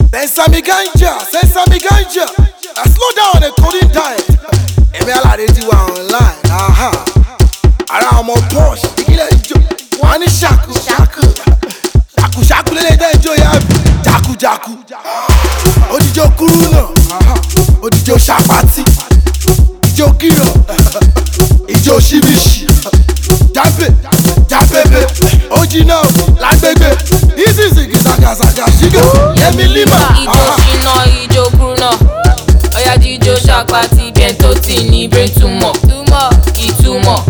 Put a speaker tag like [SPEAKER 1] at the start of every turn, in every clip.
[SPEAKER 1] Sesame ganja. Slow down the coding diet. Èmi aládé ti wà online. Ara ọmọ Porsche, ìkílẹ̀ ìjọ. Wọ́n ní ṣàkú lélẹ̀ dẹ́ ìjọ yá bí. Jákujàku. Òdìjọ kúrú náà. Òdìjọ ṣàpàtì. Ìjọ kírọ̀. Ìjọ ṣíbíṣì. Jábébé. Ojì náà lágbègbè. Ìsìsìkì sàgàsàgà ṣígà. Yẹmi Lima.
[SPEAKER 2] Ìjọ ṣìnà, ìjọ kúrúnà. Ọ̀yá jíjó ṣàpàtì bí ẹn tó ti ní brain tumor. Ìtumọ̀.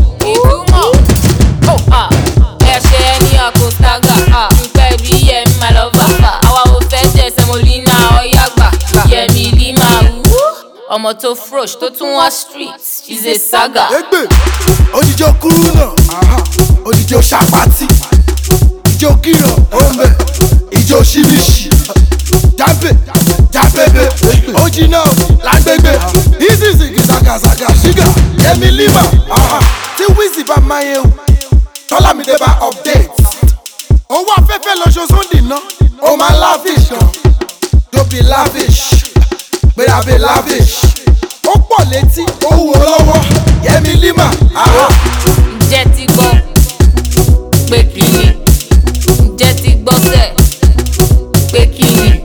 [SPEAKER 2] Ẹ ṣe ẹni àkótágà. Dúpẹ́ bí Yẹmi máa lọ bàbà. Àwa ò fẹ́ jẹ Semolina ọ̀yá gbà. Yẹmi Lima ọmọ tó fresh tó tún wá street. She's a saga.
[SPEAKER 1] Ẹgbẹ́ òdìjọ kúrú náà. Òdìjọ ṣàpàtì. Ìjọ kírọ̀ ọ̀nbẹ. Ìjọ ṣíbíṣì. Jábébé. Ojì náà lágbègbè. Ìsìsìkì sàgàsàgà ṣígà. Yẹmi Lima. Tí Wizzy bá máa yẹ wò. Tọ́lámídé bá update. Owó afẹ́fẹ́ lọ́sọ̀ọ́sọ́ dìná. Ó máa lavish gan. Don't be lavish. Gbéra be lavish. Ó pọ̀ létí, ó wò lọ́wọ́. Yẹmi Lima.
[SPEAKER 2] Ǹjẹ́ ti gbọ́ pé kìíní? Ǹjẹ́ ti gbọ́ sẹ̀ pé kìíní?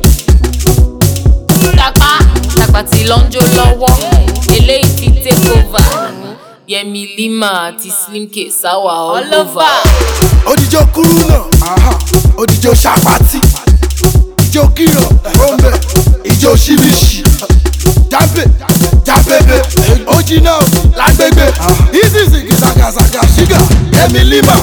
[SPEAKER 2] Tàpá tí lọ́njọ́ lọ́wọ́. Eléyìí ti take over. Yẹmi Lima àti Slim K sáwà all over.
[SPEAKER 1] Òdìjọ kúrú náà. Òdìjọ ṣàpàtì. Ìjọ kírọ̀ ọ̀nbẹ. Ìjọ ṣíbíṣì. Jábébé. Ojì náà lágbègbè. Ìsìsìkì sàgàsàgà ṣígà. Yẹmi Lima.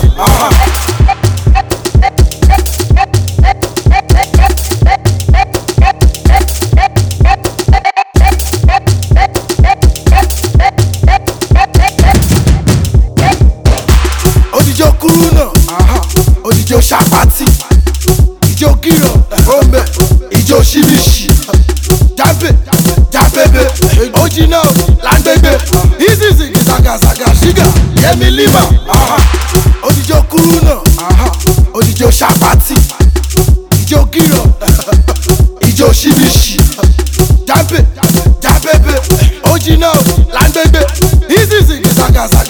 [SPEAKER 1] Òdìjọ kúrú náà. Òdìjọ ṣàpàtì. Ìjọ kírọ̀ ọ̀nbẹ. Ìjọ ṣíbíṣì. Jábébé. Ojì náà lágbègbè. Ìsìsìkì sàgàsàgà ṣígà. Yẹmi Lima. Òdìjọ kúrú náà. Òdìjọ ṣàpàtì.